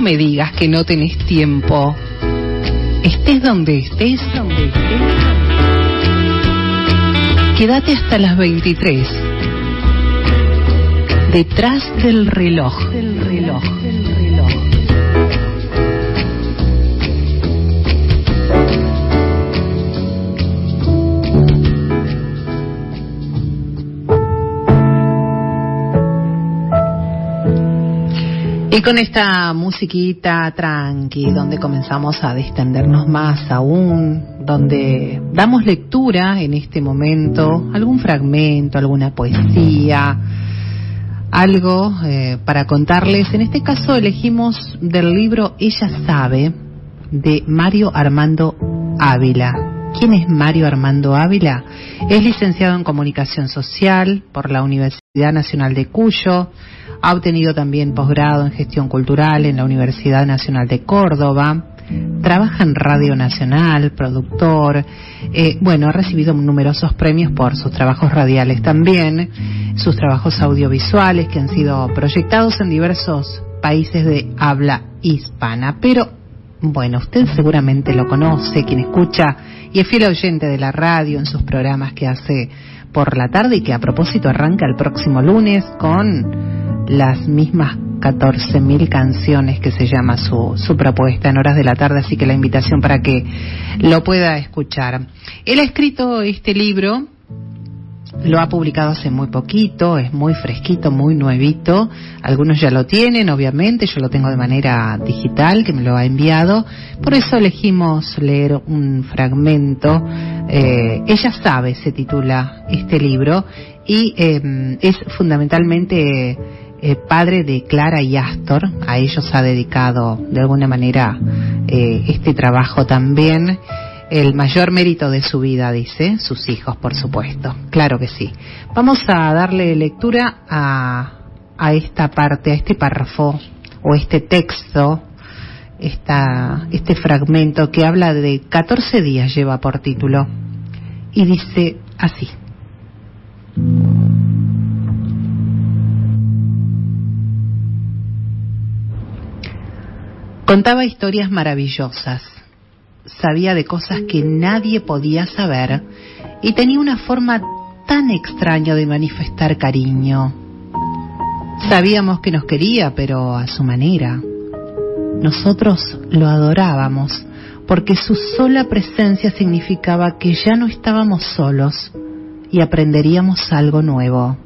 me digas que no tenés tiempo. Estés donde estés, quédate hasta las 23. Detrás del reloj. Y con esta musiquita tranqui, donde comenzamos a distendernos más aún, donde damos lectura en este momento, algún fragmento, alguna poesía, algo para contarles. En este caso elegimos del libro Ella sabe, de Mario Armando Ávila. ¿Quién es Mario Armando Ávila? Es licenciado en Comunicación Social por la Universidad Nacional de Cuyo. Ha obtenido también posgrado en Gestión Cultural en la Universidad Nacional de Córdoba. Trabaja en Radio Nacional, productor. Ha recibido numerosos premios por sus trabajos radiales también, sus trabajos audiovisuales que han sido proyectados en diversos países de habla hispana. Pero, bueno, usted seguramente lo conoce, quien escucha y es fiel oyente de la radio en sus programas que hace por la tarde y que a propósito arranca el próximo lunes con las mismas 14.000 canciones que se llama su propuesta en horas de la tarde, así que la invitación para que lo pueda escuchar. Él ha escrito este libro, lo ha publicado hace muy poquito, es muy fresquito, muy nuevito. Algunos ya lo tienen, obviamente, yo lo tengo de manera digital, que me lo ha enviado. Por eso elegimos leer un fragmento. Ella sabe, se titula este libro, y es fundamentalmente padre de Clara y Astor. A ellos ha dedicado de alguna manera este trabajo también. El mayor mérito de su vida, dice, sus hijos, por supuesto. Claro que sí. Vamos a darle lectura a esta parte, a este párrafo o este texto, este fragmento que habla de 14 días, lleva por título, y dice así. Contaba historias maravillosas. Sabía de cosas que nadie podía saber y tenía una forma tan extraña de manifestar cariño. Sabíamos que nos quería, pero a su manera. Nosotros lo adorábamos porque su sola presencia significaba que ya no estábamos solos y aprenderíamos algo nuevo.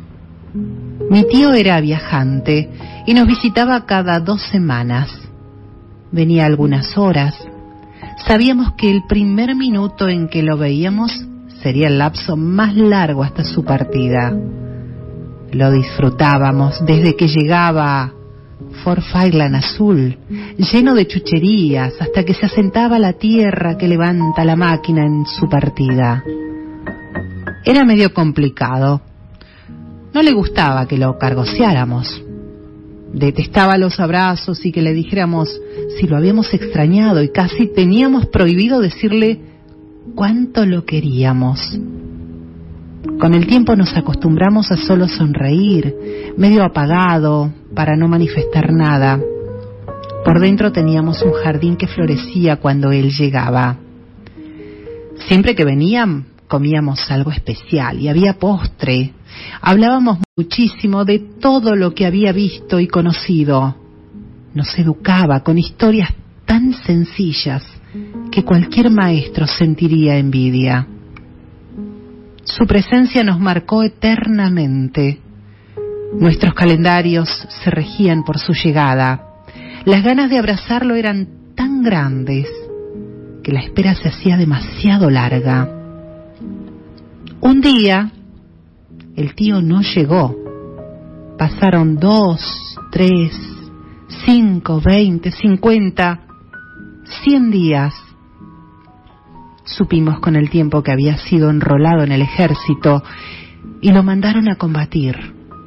Mi tío era viajante y nos visitaba cada 2 semanas. Venía algunas horas. Sabíamos que el primer minuto en que lo veíamos sería el lapso más largo hasta su partida. Lo disfrutábamos desde que llegaba Fort Falkland azul, lleno de chucherías, hasta que se asentaba la tierra que levanta la máquina en su partida. Era medio complicado. No le gustaba que lo cargoseáramos. Detestaba los abrazos y que le dijéramos si lo habíamos extrañado, y casi teníamos prohibido decirle cuánto lo queríamos. Con el tiempo nos acostumbramos a solo sonreír, medio apagado, para no manifestar nada. Por dentro teníamos un jardín que florecía cuando él llegaba. Siempre que venían, comíamos algo especial y había postre. Hablábamos muchísimo de todo lo que había visto y conocido. Nos educaba con historias tan sencillas que cualquier maestro sentiría envidia. Su presencia nos marcó eternamente. Nuestros calendarios se regían por su llegada. Las ganas de abrazarlo eran tan grandes que la espera se hacía demasiado larga. Un día, el tío no llegó. Pasaron 2, 3, 5, 20, 50, 100 días. Supimos con el tiempo que había sido enrolado en el ejército y lo mandaron a combatir.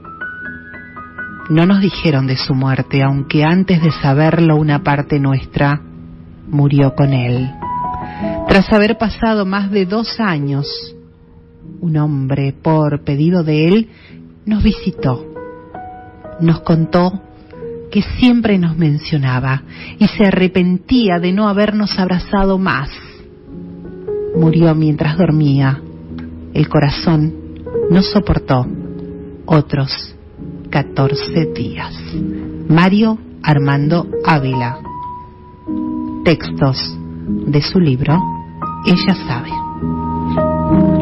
No nos dijeron de su muerte, aunque antes de saberlo una parte nuestra murió con él. Tras haber pasado más de 2 años, un hombre, por pedido de él, nos visitó. Nos contó que siempre nos mencionaba y se arrepentía de no habernos abrazado más. Murió mientras dormía. El corazón no soportó otros 14 días. Mario Armando Ávila. Textos de su libro Ella sabe.